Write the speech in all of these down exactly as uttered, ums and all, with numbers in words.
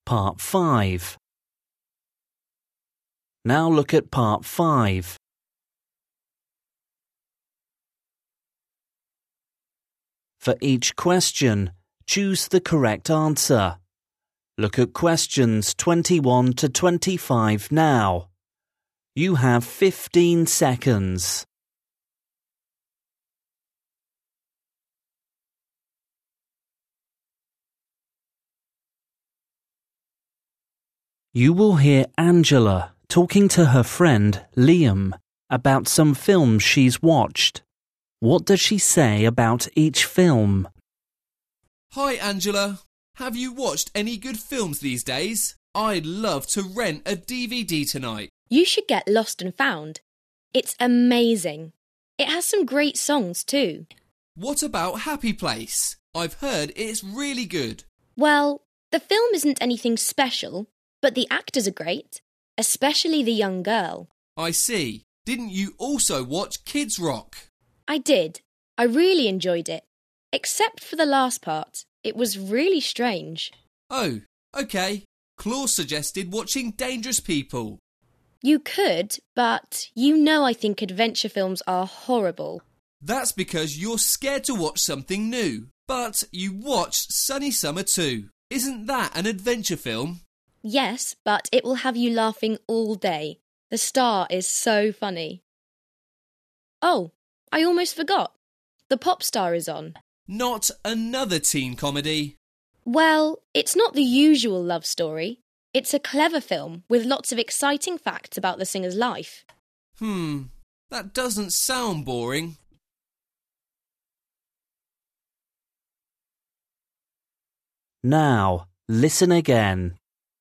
Part five. Now look at Part five. For each question, choose the correct answer. Look at questions twenty-one to twenty-five now. You have fifteen seconds. You will hear Angela talking to her friend Liam about some films she's watched. What does she say about each film? Hi Angela, have you watched any good films these days? I'd love to rent a D V D tonight. You should get Lost and Found. It's amazing. It has some great songs too. What about Happy Place? I've heard it's really good. Well, the film isn't anything special, but the actors are great, especially the young girl. I see. Didn't you also watch Kids Rock? I did. I really enjoyed it. Except for the last part. It was really strange. Oh, OK. Claus suggested watching Dangerous People. You could, but you know I think adventure films are horrible. That's because you're scared to watch something new. But you watched Sunny Summer too. Isn't that an adventure film? Yes, but it will have you laughing all day. The star is so funny. Oh, I almost forgot. The Pop Star is on. Not another teen comedy. Well, it's not the usual love story. It's a clever film with lots of exciting facts about the singer's life. Hmm, that doesn't sound boring. Now, listen again.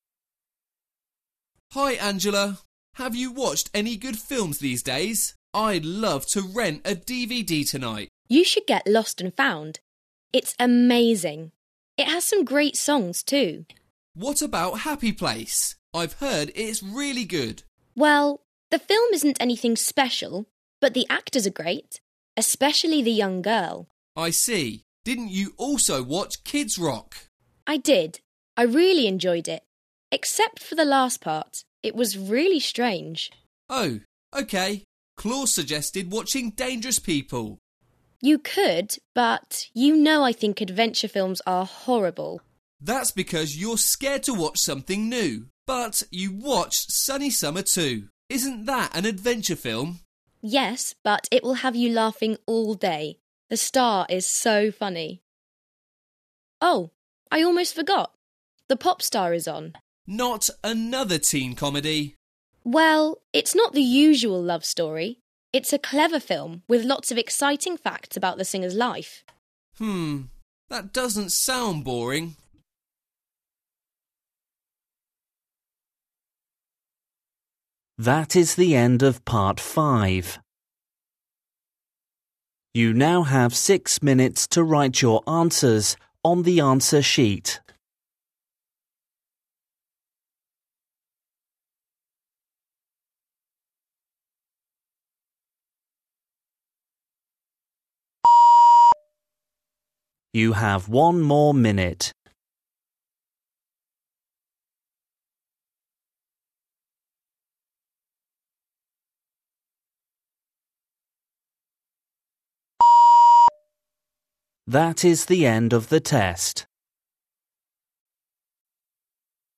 Hi Angela, have you watched any good films these days? I'd love to rent a D V D tonight. You should get Lost and Found. It's amazing. It has some great songs too. What about Happy Place? I've heard it's really good. Well, the film isn't anything special, but the actors are great, especially the young girl. I see. Didn't you also watch Kids Rock? I did. I really enjoyed it. Except for the last part. It was really strange. Oh, OK. Claus suggested watching Dangerous People. You could, but you know I think adventure films are horrible. That's because you're scared to watch something new. But you watched Sunny Summer too. Isn't that an adventure film? Yes, but it will have you laughing all day. The star is so funny. Oh, I almost forgot. The Pop Star is on. Not another teen comedy. Well, it's not the usual love story. It's a clever film with lots of exciting facts about the singer's life. Hmm, that doesn't sound boring. That is the end of Part five. You now have six minutes to write your answers on the answer sheet. You have one more minute. That is the end of the test.